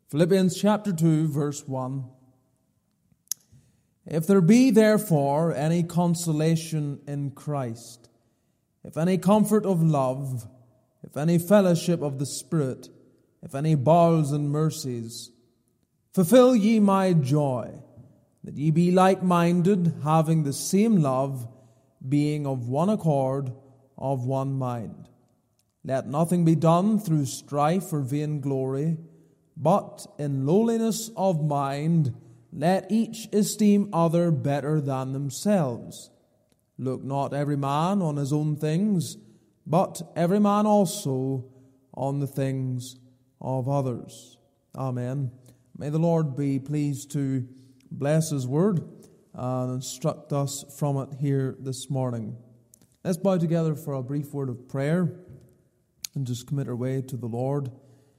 Philippians chapter 2, verse 1. If there be therefore any consolation in Christ, if any comfort of love, if any fellowship of the Spirit, if any bowels and mercies, fulfill ye my joy, that ye be like-minded, having the same love, being of one accord, of one mind. Let nothing be done through strife or vainglory, but in lowliness of mind, let each esteem other better than themselves. Look not every man on his own things, but every man also on the things of others. Amen. May the Lord be pleased to bless His word and instruct us from it here this morning. Let's bow together for a brief word of prayer and just commit our way to the Lord.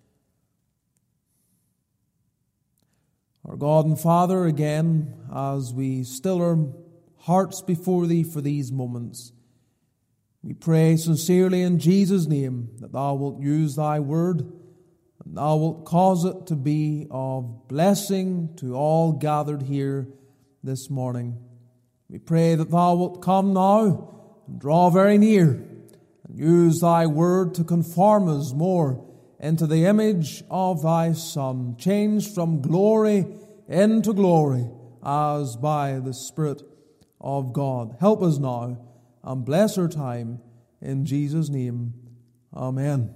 Our God and Father, again, as we still our hearts before Thee for these moments, we pray sincerely in Jesus' name that Thou wilt use Thy word and Thou wilt cause it to be of blessing to all gathered here this morning. We pray that Thou wilt come now and draw very near and use Thy word to conform us more into the image of Thy Son, changed from glory into glory as by the Spirit of God. Help us now and bless our time in Jesus' name. Amen.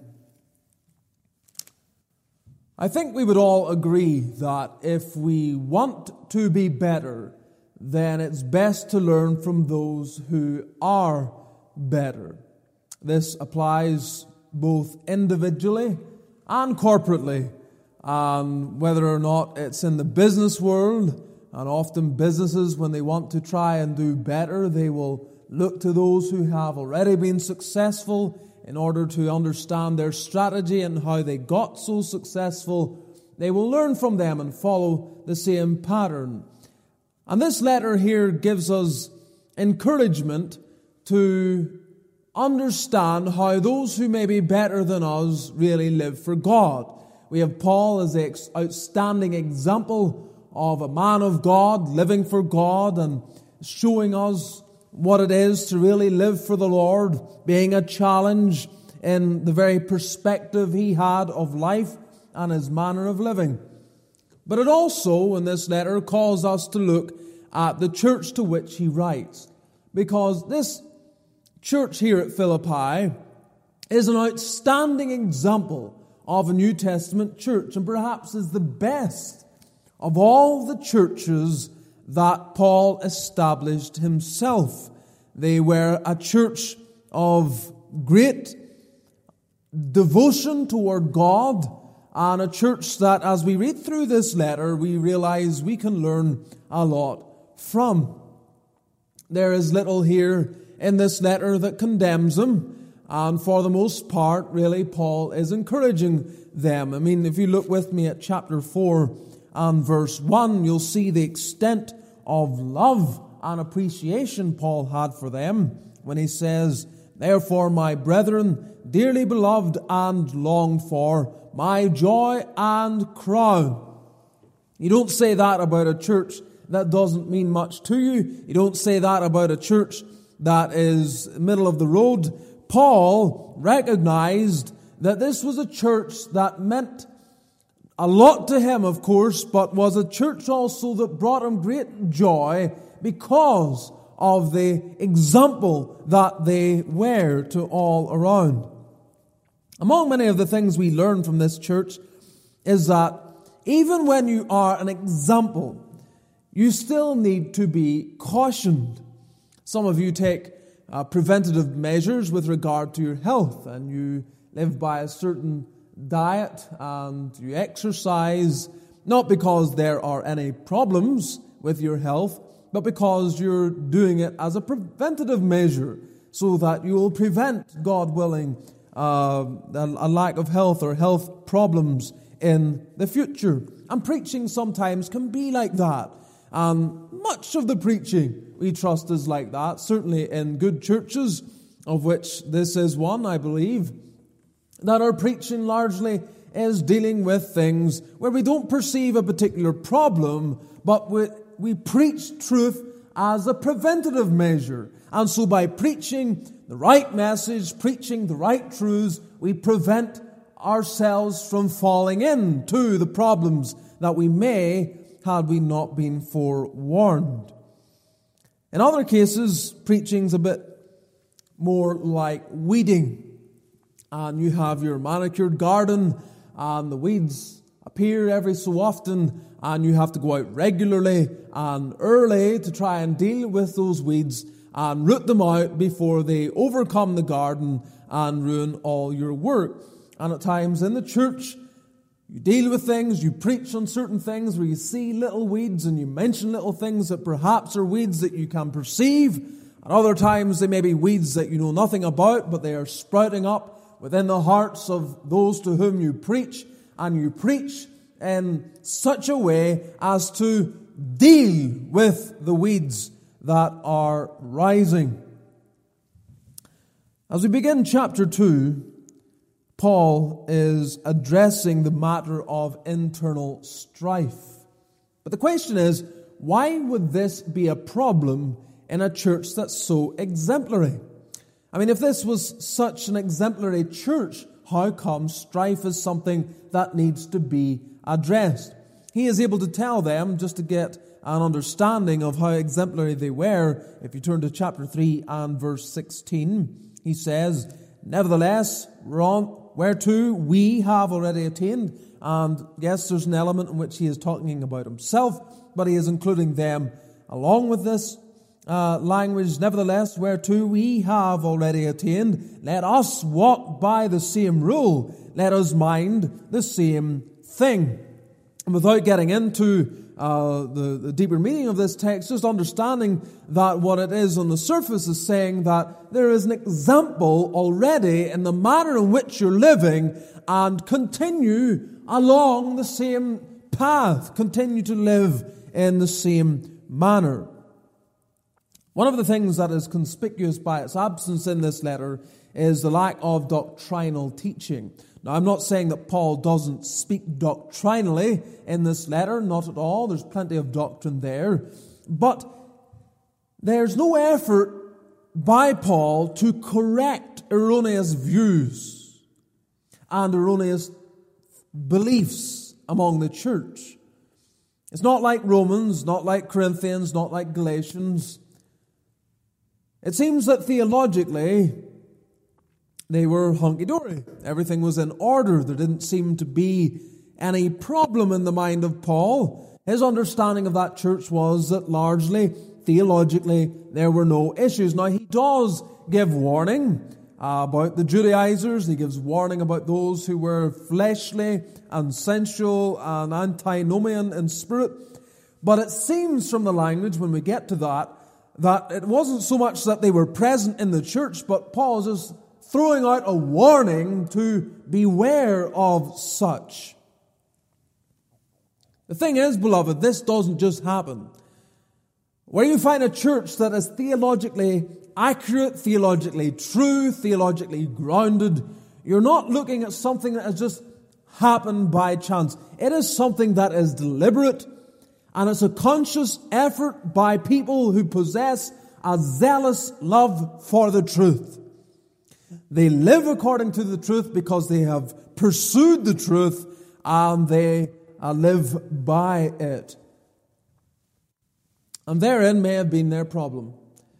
I think we would all agree that if we want to be better, then it's best to learn from those who are better. This applies both individually and corporately, and whether or not it's in the business world, and often businesses, when they want to try and do better, they will look to those who have already been successful in order to understand their strategy and how they got so successful. They will learn from them and follow the same pattern. And this letter here gives us encouragement to understand how those who may be better than us really live for God. We have Paul as the outstanding example of a man of God living for God and showing us what it is to really live for the Lord, being a challenge in the very perspective he had of life and his manner of living. But it also, in this letter, calls us to look at the church to which he writes, because this church here at Philippi is an outstanding example of a New Testament church, and perhaps is the best of all the churches that Paul established himself. They were a church of great devotion toward God, and a church that, as we read through this letter, we realize we can learn a lot from. There is little here in this letter that condemns them, and for the most part, really, Paul is encouraging them. I mean, if you look with me at chapter 4 and verse 1, you'll see the extent of love and appreciation Paul had for them when he says, "Therefore, my brethren, dearly beloved and longed for, my joy and crown." You don't say that about a church that doesn't mean much to you. You don't say that about a church that is middle of the road. Paul recognized that this was a church that meant a lot to him, of course, but was a church also that brought him great joy because of the example that they were to all around. Among many of the things we learn from this church is that even when you are an example, you still need to be cautioned. Some of you take preventative measures with regard to your health, and you live by a certain diet and you exercise, not because there are any problems with your health, but because you're doing it as a preventative measure so that you will prevent, God willing, a lack of health or health problems in the future. And preaching sometimes can be like that. And much of the preaching, we trust, is like that, certainly in good churches, of which this is one, I believe, that are preaching largely is dealing with things where we don't perceive a particular problem, but we preach truth as a preventative measure. And so by preaching the right message, preaching the right truths, we prevent ourselves from falling into the problems that we may had we not been forewarned. In other cases, preaching's a bit more like weeding. And you have your manicured garden, and the weeds appear every so often, and you have to go out regularly and early to try and deal with those weeds and root them out before they overcome the garden and ruin all your work. And at times in the church, you deal with things, you preach on certain things where you see little weeds and you mention little things that perhaps are weeds that you can perceive. At other times they may be weeds that you know nothing about, but they are sprouting up within the hearts of those to whom you preach. And you preach in such a way as to deal with the weeds that are rising. As we begin chapter 2, Paul is addressing the matter of internal strife. But the question is, why would this be a problem in a church that's so exemplary? I mean, if this was such an exemplary church, how come strife is something that needs to be addressed? He is able to tell them, just to get an understanding of how exemplary they were. If you turn to chapter 3 and verse 16, he says, "Nevertheless, whereto we have already attained." And yes, there's an element in which he is talking about himself, but he is including them along with this language. "Nevertheless, whereto we have already attained, let us walk by the same rule. Let us mind the same thing." And without getting into the deeper meaning of this text, just understanding that what it is on the surface is saying that there is an example already in the manner in which you're living, and continue along the same path, continue to live in the same manner. One of the things that is conspicuous by its absence in this letter is the lack of doctrinal teaching. Now, I'm not saying that Paul doesn't speak doctrinally in this letter, not at all. There's plenty of doctrine there. But there's no effort by Paul to correct erroneous views and erroneous beliefs among the church. It's not like Romans, not like Corinthians, not like Galatians. It seems that theologically, they were hunky-dory. Everything was in order. There didn't seem to be any problem in the mind of Paul. His understanding of that church was that largely, theologically, there were no issues. Now, he does give warning about the Judaizers. He gives warning about those who were fleshly and sensual and antinomian in spirit. But it seems from the language, when we get to that it wasn't so much that they were present in the church, but Paul is just throwing out a warning to beware of such. The thing is, beloved, this doesn't just happen. Where you find a church that is theologically accurate, theologically true, theologically grounded, you're not looking at something that has just happened by chance. It is something that is deliberate, and it's a conscious effort by people who possess a zealous love for the truth. They live according to the truth because they have pursued the truth, and they live by it. And therein may have been their problem.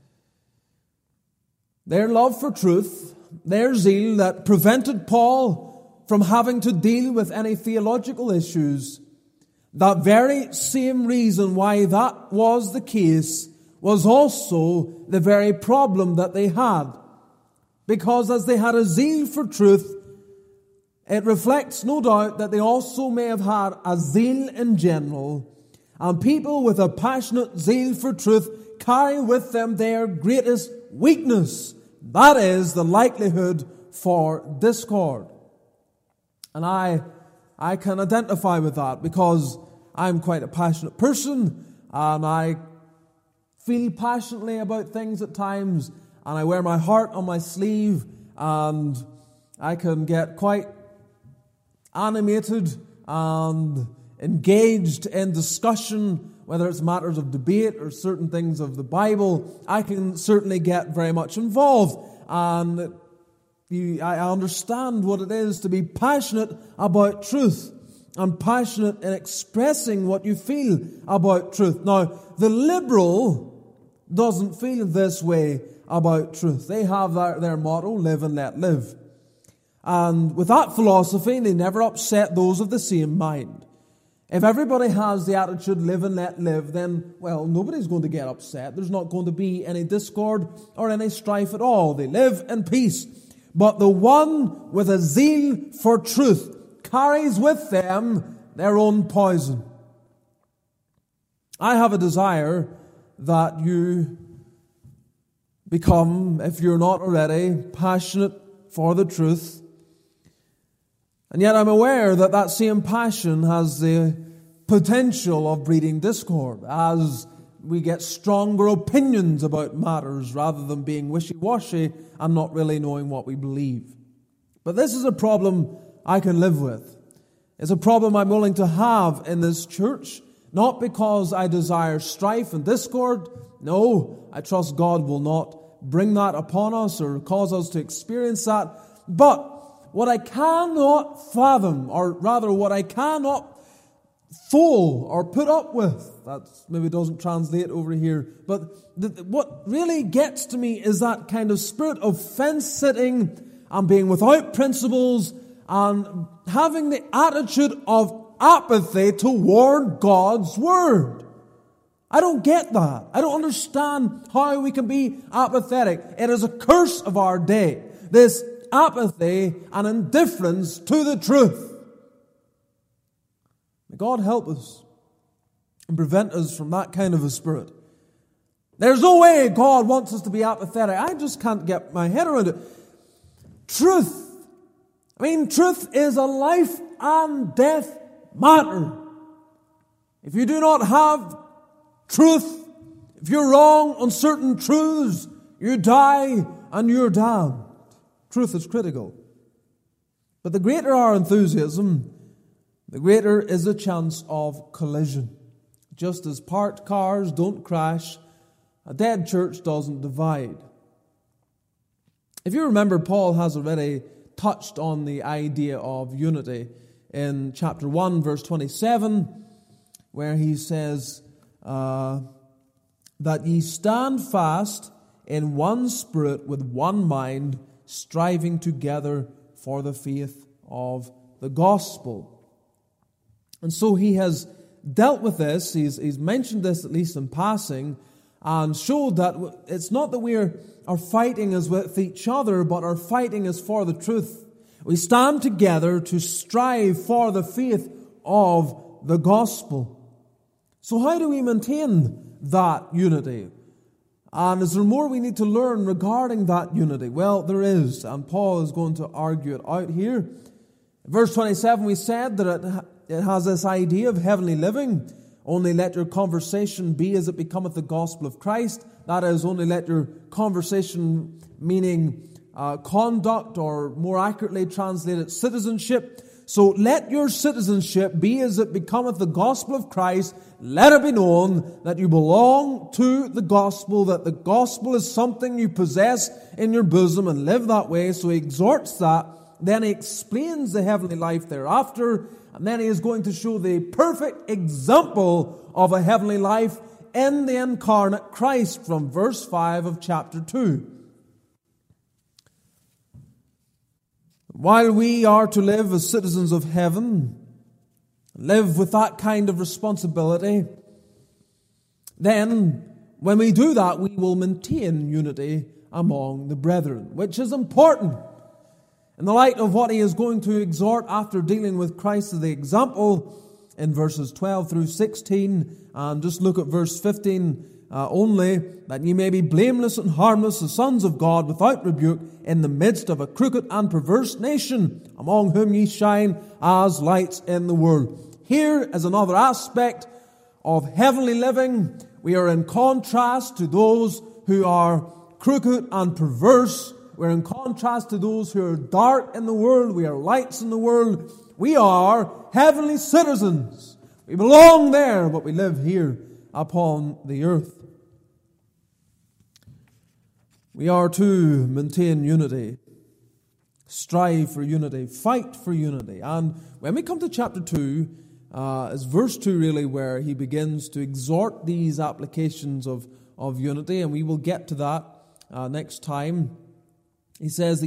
Their love for truth, their zeal that prevented Paul from having to deal with any theological issues. That very same reason why that was the case was also the very problem that they had. Because as they had a zeal for truth, it reflects no doubt that they also may have had a zeal in general. And people with a passionate zeal for truth carry with them their greatest weakness. That is the likelihood for discord. And I can identify with that because I'm quite a passionate person, and I feel passionately about things at times, and I wear my heart on my sleeve, and I can get quite animated and engaged in discussion, whether it's matters of debate or certain things of the Bible, I can certainly get very much involved. And I understand what it is to be passionate about truth and passionate in expressing what you feel about truth. Now, the liberal doesn't feel this way about truth. They have their motto, live and let live. And with that philosophy, they never upset those of the same mind. If everybody has the attitude, live and let live, then, well, nobody's going to get upset. There's not going to be any discord or any strife at all. They live in peace. But the one with a zeal for truth carries with them their own poison. I have a desire that you become, if you're not already, passionate for the truth. And yet I'm aware that that same passion has the potential of breeding discord as we get stronger opinions about matters rather than being wishy-washy and not really knowing what we believe. But this is a problem I can live with. It's a problem I'm willing to have in this church, not because I desire strife and discord. No, I trust God will not bring that upon us or cause us to experience that. But what I cannot fathom, or rather what I cannot fool or put up with, that maybe doesn't translate over here, but what really gets to me is that kind of spirit of fence-sitting and being without principles and having the attitude of apathy toward God's Word. I don't get that. I don't understand how we can be apathetic. It is a curse of our day, this apathy and indifference to the truth. May God help us and prevent us from that kind of a spirit. There's no way God wants us to be apathetic. I just can't get my head around it. Truth. Truth is a life and death matter. If you do not have truth, if you're wrong on certain truths, you die and you're damned. Truth is critical. But the greater our enthusiasm, the greater is the chance of collision. Just as parked cars don't crash, a dead church doesn't divide. If you remember, Paul has already touched on the idea of unity in chapter 1, verse 27, where he says that ye stand fast in one spirit with one mind, striving together for the faith of the gospel. And so he has dealt with this, he's mentioned this at least in passing, and showed that it's not that our fighting is with each other, but our fighting is for the truth. We stand together to strive for the faith of the gospel. So how do we maintain that unity? And is there more we need to learn regarding that unity? Well, there is, and Paul is going to argue it out here. In verse 27, we said that it has this idea of heavenly living. Only let your conversation be as it becometh the gospel of Christ. That is, only let your conversation, meaning conduct, or more accurately translated, citizenship. So let your citizenship be as it becometh the gospel of Christ. Let it be known that you belong to the gospel, that the gospel is something you possess in your bosom, and live that way. So he exhorts that. Then he explains the heavenly life thereafter, and then he is going to show the perfect example of a heavenly life in the incarnate Christ from verse 5 of chapter 2. While we are to live as citizens of heaven, live with that kind of responsibility, then when we do that, we will maintain unity among the brethren, which is important. In the light of what he is going to exhort after dealing with Christ as the example in verses 12 through 16, and just look at verse 15 only, that ye may be blameless and harmless, the sons of God, without rebuke, in the midst of a crooked and perverse nation, among whom ye shine as lights in the world. Here is another aspect of heavenly living. We are in contrast to those who are crooked and perverse. We're in contrast to those who are dark in the world. We are lights in the world. We are heavenly citizens. We belong there, but we live here upon the earth. We are to maintain unity, strive for unity, fight for unity. And when we come to chapter 2, it's verse 2 really where he begins to exhort these applications of unity, and we will get to that next time. He says that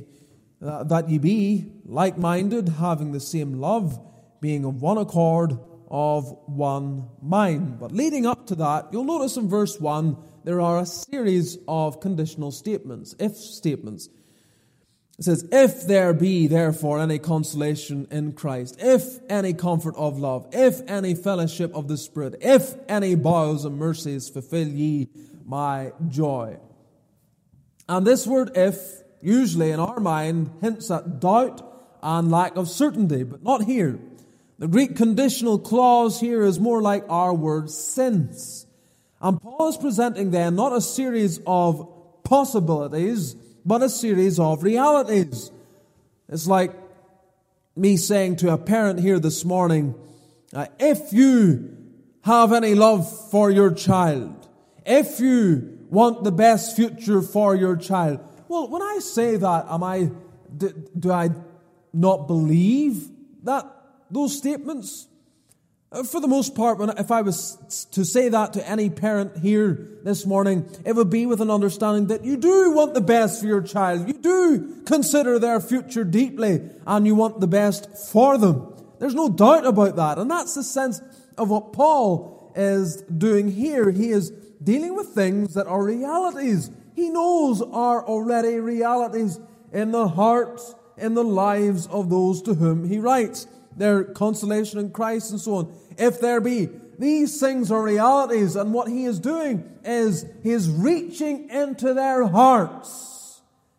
ye be like-minded, having the same love, being of one accord, of one mind. But leading up to that, you'll notice in verse 1, there are a series of conditional statements, if statements. It says, if there be therefore any consolation in Christ, if any comfort of love, if any fellowship of the Spirit, if any bowels and mercies, fulfill ye my joy. And this word if, usually in our mind, hints at doubt and lack of certainty, but not here. The Greek conditional clause here is more like our word since. And Paul is presenting then not a series of possibilities, but a series of realities. It's like me saying to a parent here this morning, if you have any love for your child, if you want the best future for your child, well, when I say that, do I not believe those statements? For the most part, if I was to say that to any parent here this morning, it would be with an understanding that you do want the best for your child. You do consider their future deeply, and you want the best for them. There's no doubt about that. And that's the sense of what Paul is doing here. He is dealing with things that are realities. He knows are already realities in the hearts, in the lives of those to whom he writes. Their consolation in Christ and so on. If there be, these things are realities, and what he is doing is he is reaching into their hearts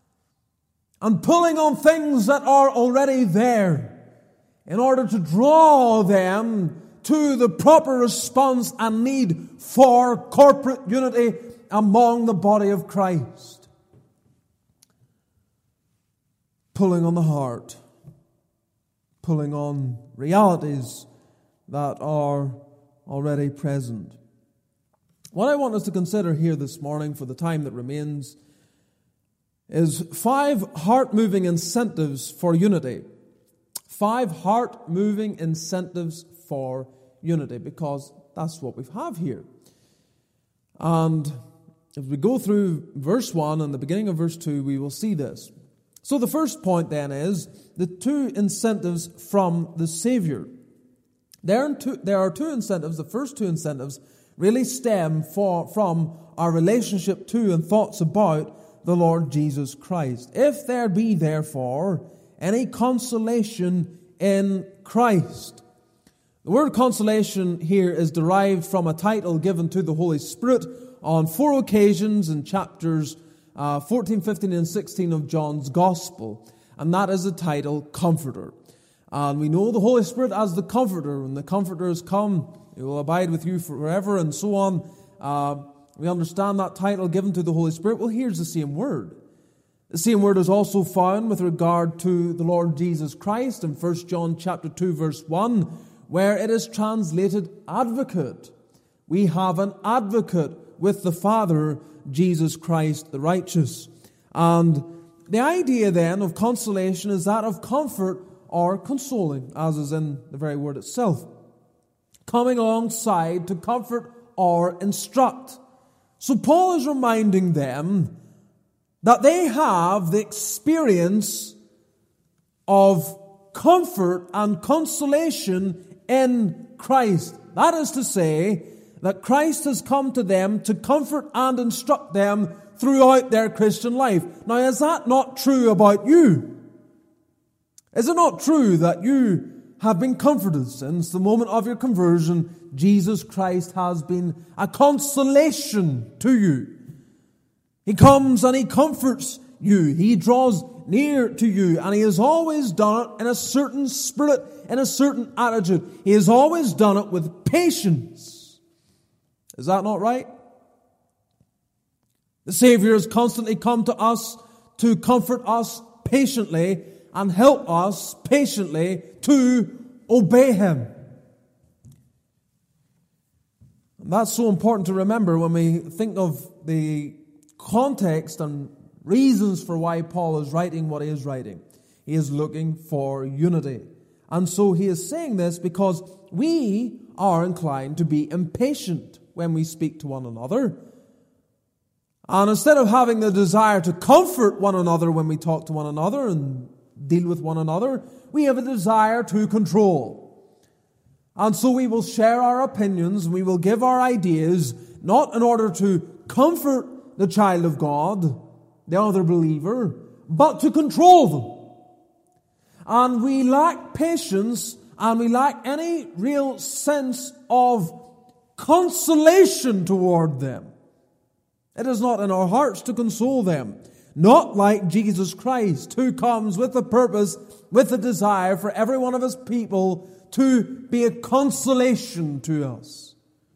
and pulling on things that are already there in order to draw them to the proper response and need for corporate unity among the body of Christ. Pulling on the heart. Pulling on realities that are already present. What I want us to consider here this morning for the time that remains is 5 heart-moving incentives for unity. 5 heart-moving incentives for unity, because that's what we have here. And if we go through verse 1 and the beginning of verse 2, we will see this. So the first point then is the 2 incentives from the Savior. There are 2 incentives. The first 2 incentives really stem from our relationship to and thoughts about the Lord Jesus Christ. If there be therefore any consolation in Christ. The word consolation here is derived from a title given to the Holy Spirit on 4 occasions in chapters 14, 15, and 16 of John's Gospel. And that is the title, Comforter. And we know the Holy Spirit as the Comforter. When the Comforter has come, He will abide with you forever, and so on. We understand that title given to the Holy Spirit. Well, here's the same word. The same word is also found with regard to the Lord Jesus Christ in 1 John chapter 2, verse 1, where it is translated advocate. We have an advocate with the Father, Jesus Christ the righteous. And the idea then of consolation is that of comfort or consoling, as is in the very word itself. Coming alongside to comfort or instruct. So Paul is reminding them that they have the experience of comfort and consolation in Christ. That is to say, that Christ has come to them to comfort and instruct them throughout their Christian life. Now, is that not true about you? Is it not true that you have been comforted since the moment of your conversion? Jesus Christ has been a consolation to you. He comes and He comforts you. He draws near to you, and He has always done it in a certain spirit, in a certain attitude. He has always done it with patience. Is that not right? The Savior has constantly come to us to comfort us patiently, and help us patiently to obey Him. And that's so important to remember when we think of the context and reasons for why Paul is writing what he is writing. He is looking for unity. And so he is saying this because we are inclined to be impatient when we speak to one another. And instead of having the desire to comfort one another when we talk to one another and deal with one another, we have a desire to control. And so we will share our opinions, we will give our ideas, not in order to comfort the child of God, the other believer, but to control them. And we lack patience, and we lack any real sense of consolation toward them. It is not in our hearts to console them. Not like Jesus Christ, who comes with the purpose, with the desire for every one of His people to be a consolation to us.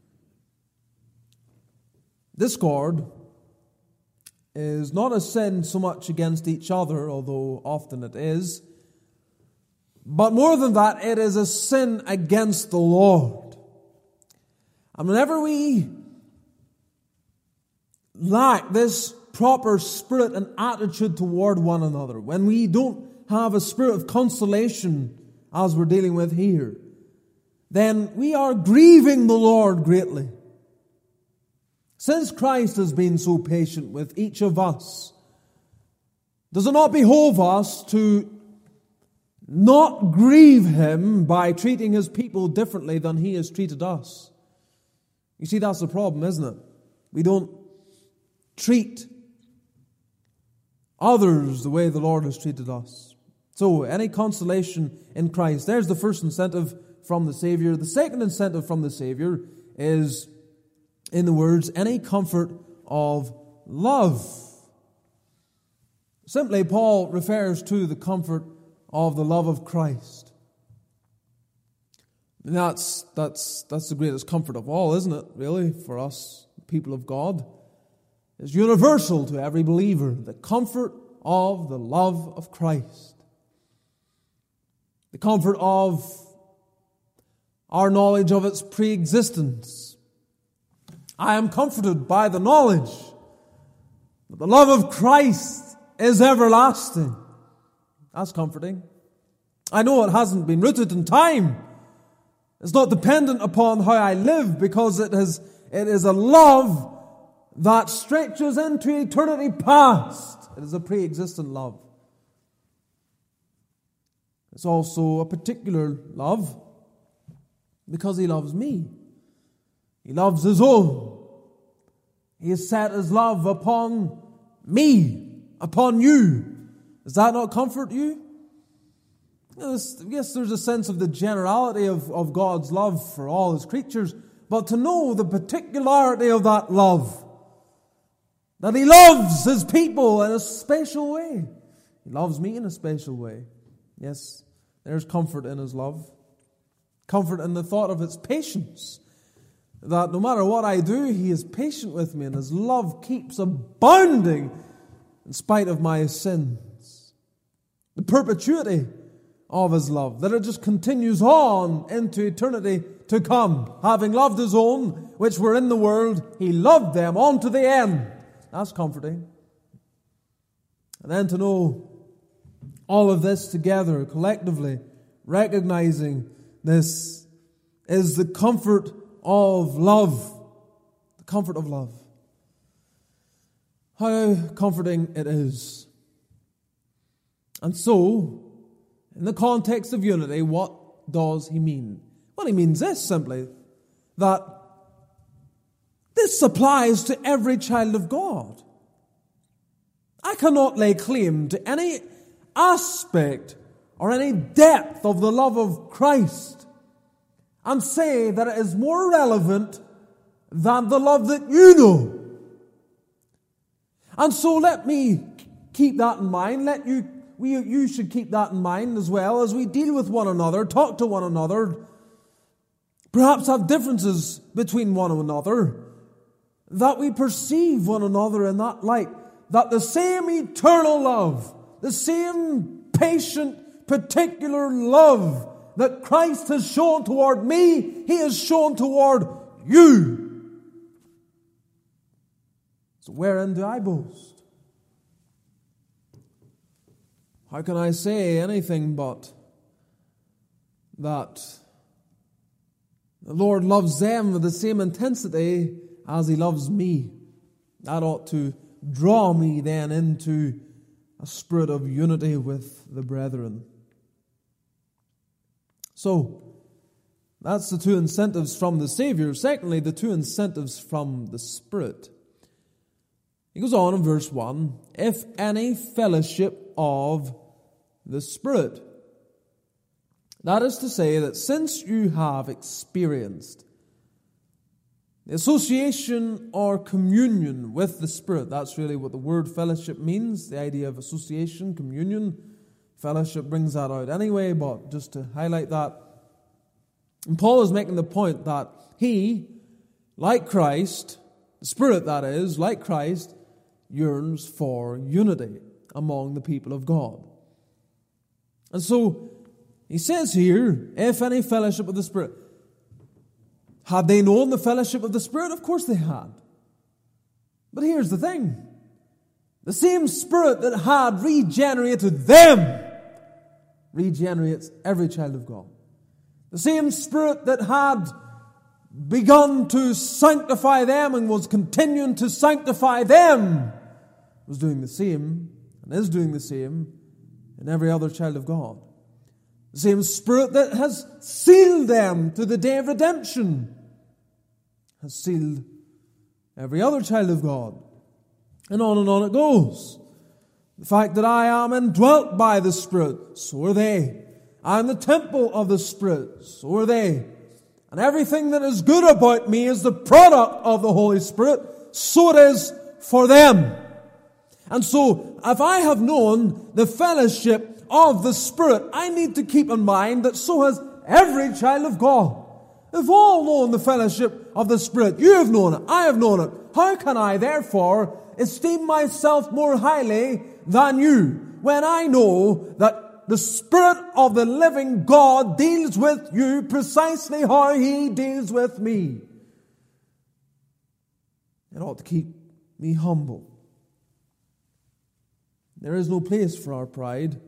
Discord is not a sin so much against each other, although often it is, but more than that, it is a sin against the Lord. And whenever we lack this proper spirit and attitude toward one another, when we don't have a spirit of consolation as we're dealing with here, then we are grieving the Lord greatly. Since Christ has been so patient with each of us, does it not behove us to not grieve Him by treating His people differently than He has treated us? You see, that's the problem, isn't it? We don't treat others the way the Lord has treated us. So, any consolation in Christ. There's the first incentive from the Savior. The second incentive from the Savior is in the words, any comfort of love. Simply, Paul refers to the comfort of the love of Christ. And that's the greatest comfort of all, isn't it, really, for us, people of God? It's universal to every believer, the comfort of the love of Christ. The comfort of our knowledge of its pre-existence. I am comforted by the knowledge that the love of Christ is everlasting. That's comforting. I know it hasn't been rooted in time. It's not dependent upon how I live, because it is a love that stretches into eternity past. It is a pre-existent love. It's also a particular love because He loves me. He loves His own. He has set His love upon me, upon you. Does that not comfort you? Yes, there's a sense of the generality of God's love for all His creatures, but to know the particularity of that love, that He loves His people in a special way. He loves me in a special way. Yes, there's comfort in His love. Comfort in the thought of its patience. That no matter what I do, He is patient with me, and His love keeps abounding in spite of my sins. The perpetuity of His love, that it just continues on into eternity to come. Having loved His own, which were in the world, He loved them on to the end. That's comforting. And then to know all of this together, collectively, recognizing this is the comfort of love. The comfort of love. How comforting it is. And so, in the context of unity, what does he mean? Well, he means this simply, that this applies to every child of God. I cannot lay claim to any aspect or any depth of the love of Christ and say that it is more relevant than the love that you know. And so let me keep that in mind. You should keep that in mind as well as we deal with one another, talk to one another, perhaps have differences between one another, that we perceive one another in that light, that the same eternal love, the same patient, particular love that Christ has shown toward me, He has shown toward you. So wherein do I boast? How can I say anything but that the Lord loves them with the same intensity as He loves me? That ought to draw me then into a spirit of unity with the brethren. So, that's the two incentives from the Savior. Secondly, the two incentives from the Spirit. He goes on in verse 1, if any fellowship of the Spirit. That is to say that since you have experienced the association or communion with the Spirit, that's really what the word fellowship means, the idea of association, communion. Fellowship brings that out anyway, but just to highlight that. And Paul is making the point that he, like Christ, the Spirit that is, like Christ, yearns for unity among the people of God. And so, he says here, if any fellowship of the Spirit. Had they known the fellowship of the Spirit? Of course they had. But here's the thing. The same Spirit that had regenerated them regenerates every child of God. The same Spirit that had begun to sanctify them and was continuing to sanctify them was doing the same and is doing the same in every other child of God. The same Spirit that has sealed them to the day of redemption has sealed every other child of God. And on it goes. The fact that I am indwelt by the Spirit, so are they. I am the temple of the Spirit, so are they. And everything that is good about me is the product of the Holy Spirit, so it is for them. And so, if I have known the fellowship of the Spirit, I need to keep in mind that so has every child of God. They've all known the fellowship of the Spirit. You have known it. I have known it. How can I, therefore, esteem myself more highly than you when I know that the Spirit of the living God deals with you precisely how He deals with me? It ought to keep me humble. There is no place for our pride.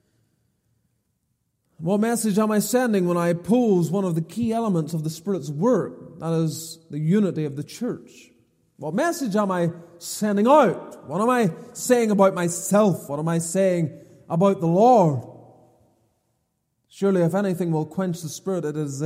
What message am I sending when I oppose one of the key elements of the Spirit's work? That is the unity of the church. What message am I sending out? What am I saying about myself? What am I saying about the Lord? Surely if anything will quench the Spirit, it is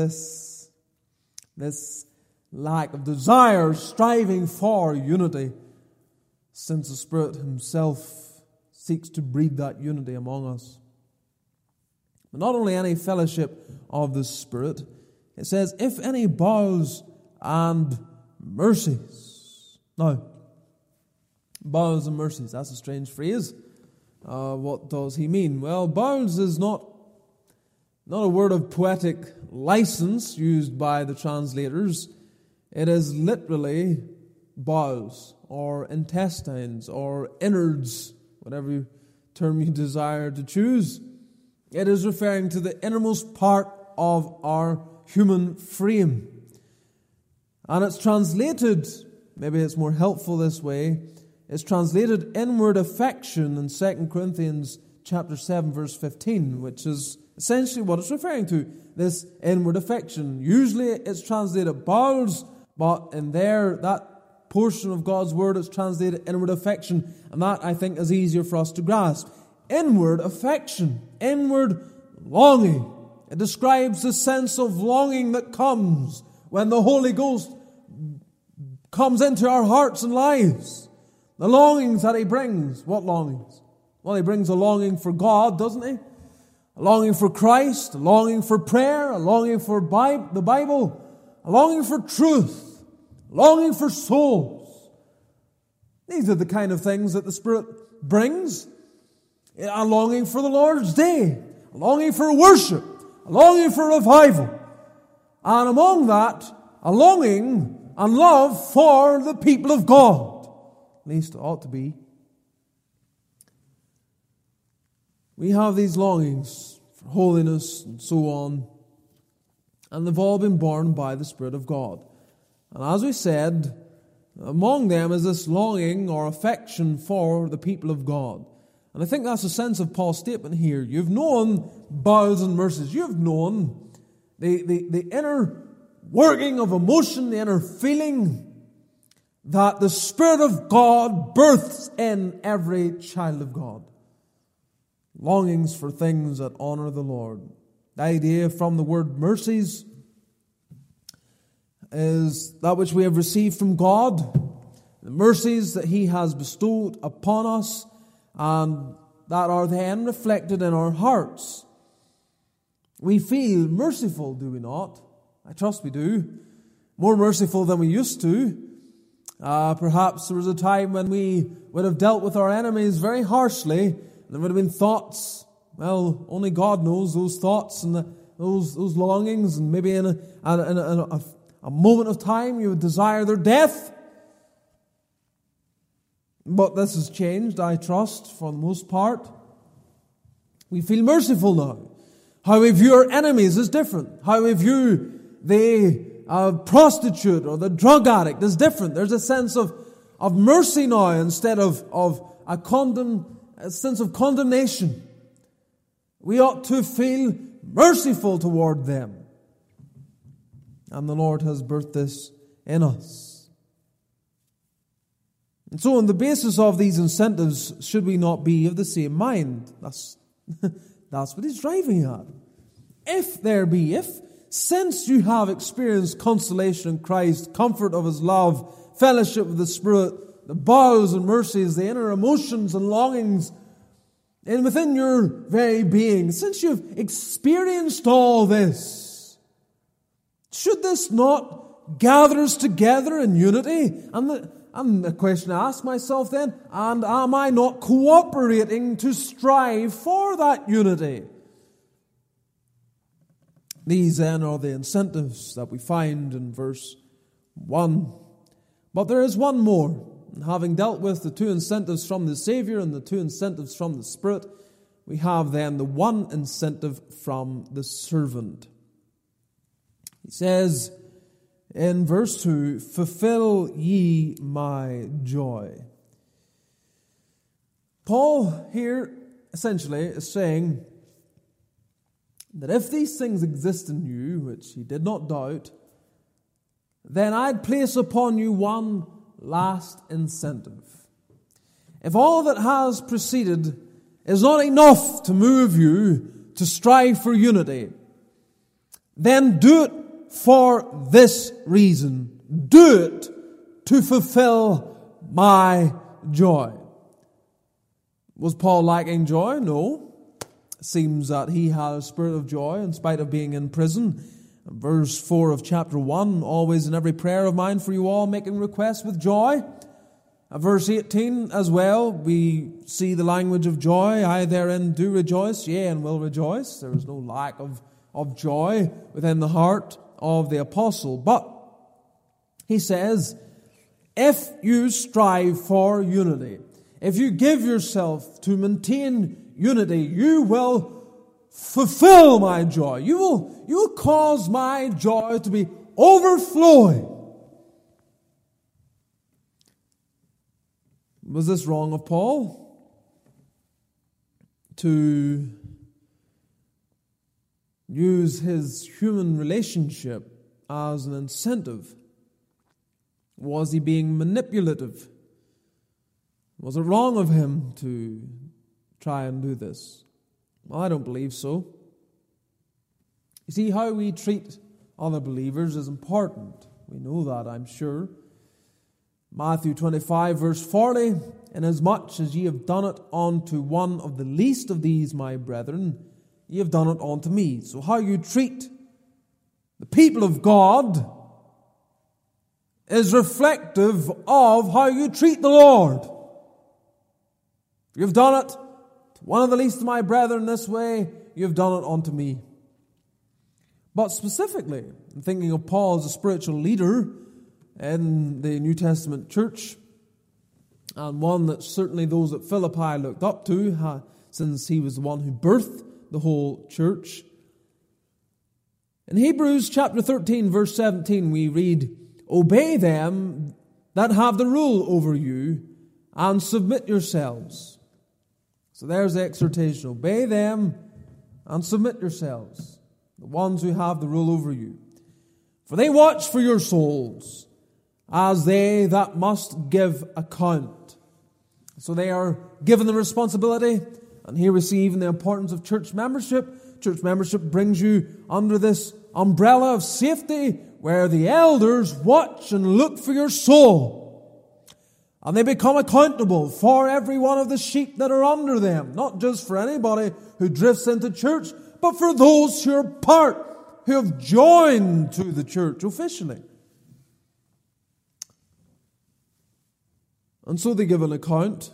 this lack of desire, striving for unity, since the Spirit Himself seeks to breed that unity among us. But not only any fellowship of the Spirit, it says, if any bowels and mercies. Now, bowels and mercies, that's a strange phrase. What does he mean? Well, bowels is not a word of poetic license used by the translators. It is literally bowels or intestines or innards, whatever term you desire to choose. It is referring to the innermost part of our human frame. And it's translated, maybe it's more helpful this way, it's translated inward affection in 2 Corinthians chapter 7 verse 15, which is essentially what it's referring to, this inward affection. Usually it's translated bowels, but in there, that portion of God's word is translated inward affection, and that I think is easier for us to grasp. Inward affection, inward longing. It describes the sense of longing that comes when the Holy Ghost comes into our hearts and lives. The longings that He brings. What longings? Well, He brings a longing for God, doesn't He? A longing for Christ, a longing for prayer, a longing for the Bible, a longing for truth, a longing for souls. These are the kind of things that the Spirit brings. A longing for the Lord's day, a longing for worship, a longing for revival. And among that, a longing and love for the people of God. At least it ought to be. we have these longings for holiness and so on, and they've all been born by the Spirit of God. And as we said, among them is this longing or affection for the people of God. And I think that's the sense of Paul's statement here. You've known bowels and mercies. You've known the inner working of emotion, the inner feeling that the Spirit of God births in every child of God. Longings for things that honor the Lord. The idea from the word mercies is that which we have received from God, the mercies that He has bestowed upon us, and that are then reflected in our hearts. We feel merciful, do we not? I trust we do. More merciful than we used to. Perhaps there was a time when we would have dealt with our enemies very harshly, and there would have been thoughts, well, only God knows those thoughts and those longings, and maybe in a moment of time you would desire their death. But this has changed, I trust, for the most part. We feel merciful now. How we view our enemies is different. How we view the prostitute or the drug addict is different. There's a sense of mercy now instead of a sense of condemnation. We ought to feel merciful toward them. And the Lord has birthed this in us. And so on the basis of these incentives, should we not be of the same mind? That's what he's driving at. If since you have experienced consolation in Christ, comfort of His love, fellowship with the Spirit, the bowels and mercies, the inner emotions and longings, and within your very being, since you've experienced all this, should this not gather us together in unity? And the question I ask myself then, and am I not cooperating to strive for that unity? These then are the incentives that we find in verse 1. But there is one more. And having dealt with the two incentives from the Savior and the two incentives from the Spirit, we have then the one incentive from the servant. He says in verse 2, fulfill ye my joy. Paul here essentially is saying that if these things exist in you, which he did not doubt, then I'd place upon you one last incentive. If all that has preceded is not enough to move you to strive for unity, then do it for this reason. Do it to fulfill my joy. Was Paul lacking joy? No. It seems that he had a spirit of joy in spite of being in prison. Verse 4 of chapter 1, always in every prayer of mine for you all, making requests with joy. Verse 18 as well, we see the language of joy. I therein do rejoice, yea, and will rejoice. There is no lack of joy within the heart of the apostle. But he says, if you strive for unity, if you give yourself to maintain unity, you will fulfill my joy. You will cause my joy to be overflowing. Was this wrong of Paul? To use his human relationship as an incentive? Was he being manipulative? Was it wrong of him to try and do this? Well, I don't believe so. You see, how we treat other believers is important. We know that, I'm sure. Matthew 25, verse 40, inasmuch as ye have done it unto one of the least of these, my brethren, ye have done it unto me. So how you treat the people of God is reflective of how you treat the Lord. If you've done it to one of the least of my brethren this way, you've done it unto me. But specifically, I'm thinking of Paul as a spiritual leader in the New Testament church, and one that certainly those at Philippi looked up to, since he was the one who birthed the whole church. In Hebrews chapter 13, verse 17, we read, "Obey them that have the rule over you, and submit yourselves." So there's the exhortation. Obey them and submit yourselves, the ones who have the rule over you. "For they watch for your souls, as they that must give account." So they are given the responsibility, and here we see even the importance of church membership. Church membership brings you under this umbrella of safety, where the elders watch and look for your soul. And they become accountable for every one of the sheep that are under them. Not just for anybody who drifts into church, but for those who are part, who have joined to the church officially. And so they give an account.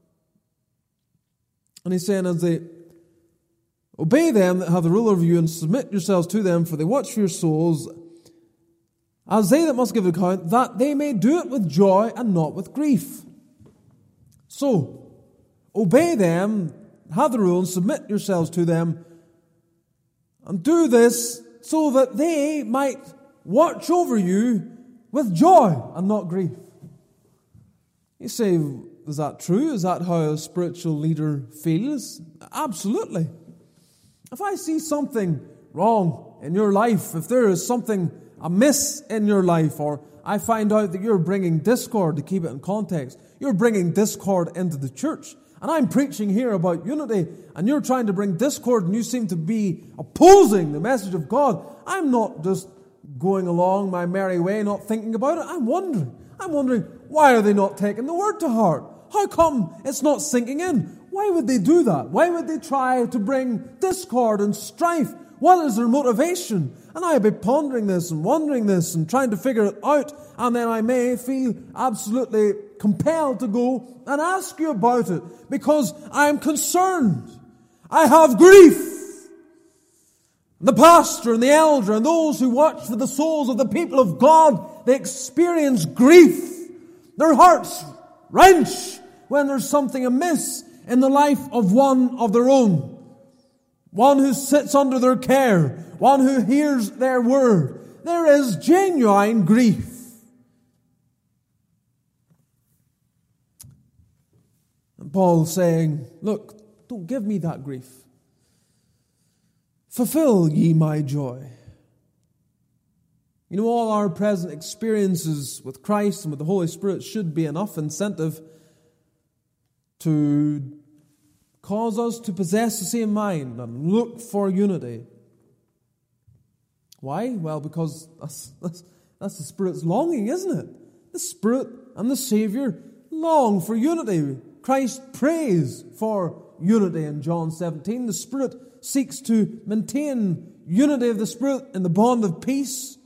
And he's saying, as they obey them that have the rule over you, and submit yourselves to them, for they watch for your souls, as they that must give account, that they may do it with joy and not with grief. So, obey them, have the rule, and submit yourselves to them, and do this so that they might watch over you with joy and not grief. You say, is that true? Is that how a spiritual leader feels? Absolutely. If I see something wrong in your life, if there is something amiss in your life, or I find out that you're bringing discord, to keep it in context, you're bringing discord into the church, and I'm preaching here about unity, and you're trying to bring discord, and you seem to be opposing the message of God, I'm not just going along my merry way, not thinking about it. I'm wondering, why are they not taking the word to heart? How come it's not sinking in? Why would they do that? Why would they try to bring discord and strife? What is their motivation? And I'll be pondering this and wondering this and trying to figure it out, and then I may feel absolutely compelled to go and ask you about it, because I am concerned. I have grief. The pastor and the elder and those who watch for the souls of the people of God, they experience grief. Their hearts wrench when there's something amiss in the life of one of their own. One who sits under their care, one who hears their word. There is genuine grief. And Paul's saying, look, don't give me that grief. Fulfill ye my joy. You know, all our present experiences with Christ and with the Holy Spirit should be enough incentive to cause us to possess the same mind and look for unity. Why? Well, because that's the Spirit's longing, isn't it? The Spirit and the Savior long for unity. Christ prays for unity in John 17. The Spirit seeks to maintain unity of the Spirit in the bond of peace.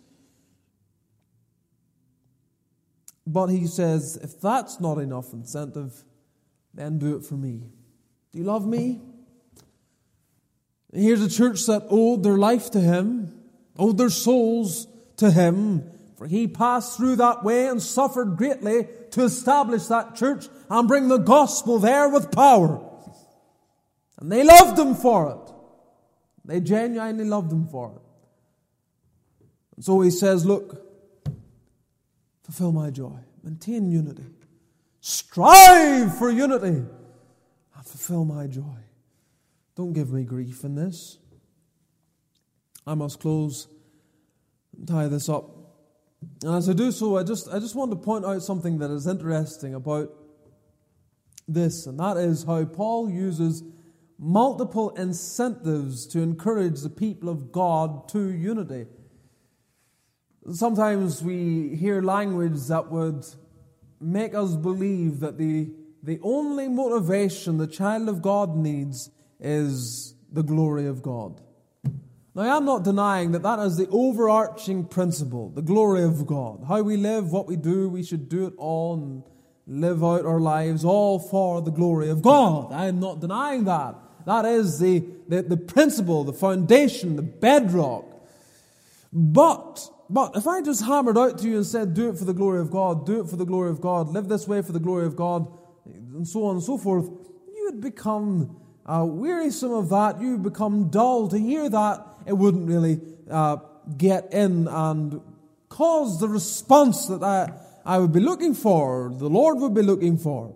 But he says, if that's not enough incentive, then do it for me. Do you love me? Here's a church that owed their life to Him, owed their souls to Him, for He passed through that way and suffered greatly to establish that church and bring the gospel there with power. And they loved Him for it. They genuinely loved Him for it. And so He says, look, fulfill my joy, maintain unity, strive for unity, and fulfill my joy. Don't give me grief in this. I must close and tie this up. And as I do so, I just want to point out something that is interesting about this, and that is how Paul uses multiple incentives to encourage the people of God to unity. Sometimes we hear language that would make us believe that the only motivation the child of God needs is the glory of God. Now, I'm not denying that that is the overarching principle, the glory of God. How we live, what we do, we should do it all and live out our lives all for the glory of God. I'm not denying that. That is the principle, the foundation, the bedrock. But if I just hammered out to you and said, do it for the glory of God, do it for the glory of God, live this way for the glory of God, and so on and so forth, you would become wearisome of that, you become dull to hear that, it wouldn't really get in and cause the response that I would be looking for, the Lord would be looking for.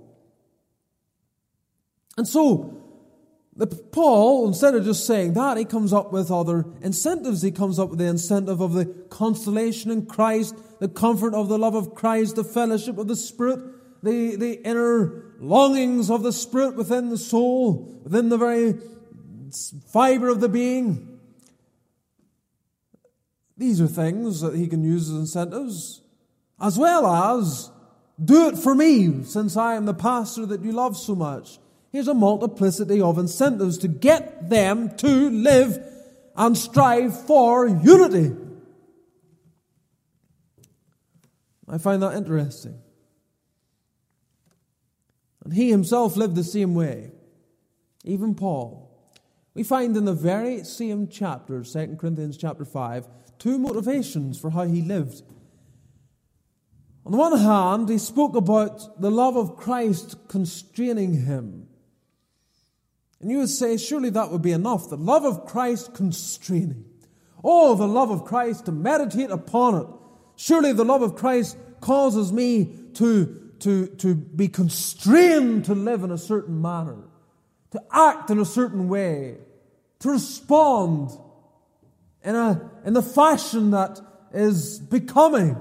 And so, Paul, instead of just saying that, he comes up with other incentives. He comes up with the incentive of the consolation in Christ, the comfort of the love of Christ, the fellowship of the Spirit, the inner longings of the Spirit within the soul, within the very fiber of the being. These are things that he can use as incentives, as well as do it for me, since I am the pastor that you love so much. Here's a multiplicity of incentives to get them to live and strive for unity. I find that interesting. And he himself lived the same way. Even Paul. We find in the very same chapter, 2 Corinthians chapter 5, two motivations for how he lived. On the one hand, he spoke about the love of Christ constraining him. And you would say, surely that would be enough. The love of Christ constraining. Oh, the love of Christ, to meditate upon it. Surely the love of Christ causes me to be constrained to live in a certain manner, to act in a certain way, to respond in the fashion that is becoming.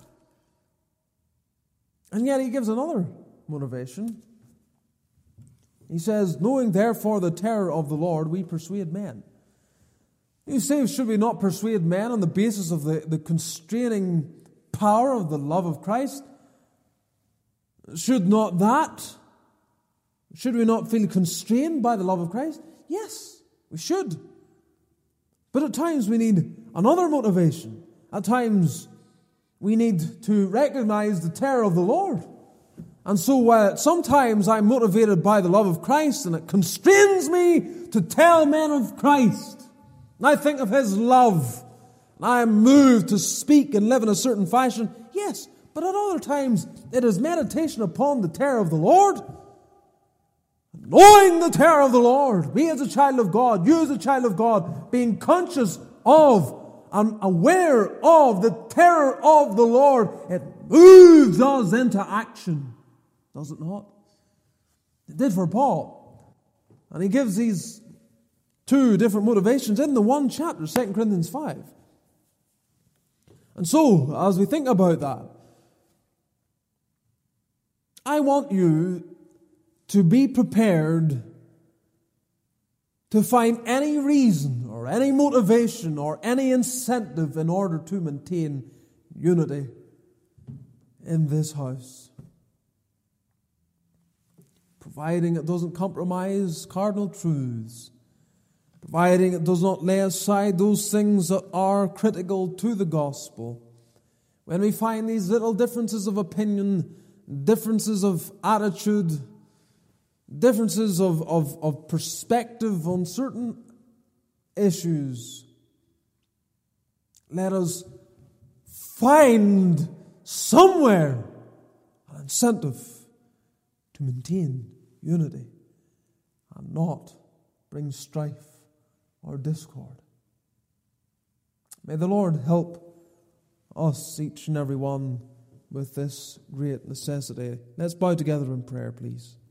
And yet he gives another motivation. He says, knowing therefore the terror of the Lord, we persuade men. You say, should we not persuade men on the basis of the constraining power of the love of Christ? Should we not feel constrained by the love of Christ? Yes, we should. But at times we need another motivation. At times we need to recognize the terror of the Lord. And so sometimes I'm motivated by the love of Christ, and it constrains me to tell men of Christ. And I think of His love. And I am moved to speak and live in a certain fashion. Yes, but at other times it is meditation upon the terror of the Lord. Knowing the terror of the Lord. Me as a child of God, you as a child of God, being conscious of and aware of the terror of the Lord. It moves us into action. Does it not? It did for Paul. And he gives these two different motivations in the one chapter, 2 Corinthians 5. And so, as we think about that, I want you to be prepared to find any reason or any motivation or any incentive in order to maintain unity in this house. Providing it doesn't compromise cardinal truths. Providing it does not lay aside those things that are critical to the gospel. When we find these little differences of opinion, differences of attitude, differences of perspective on certain issues, let us find somewhere an incentive to maintain unity and not bring strife or discord. May the Lord help us, each and every one, with this great necessity. Let's bow together in prayer, please.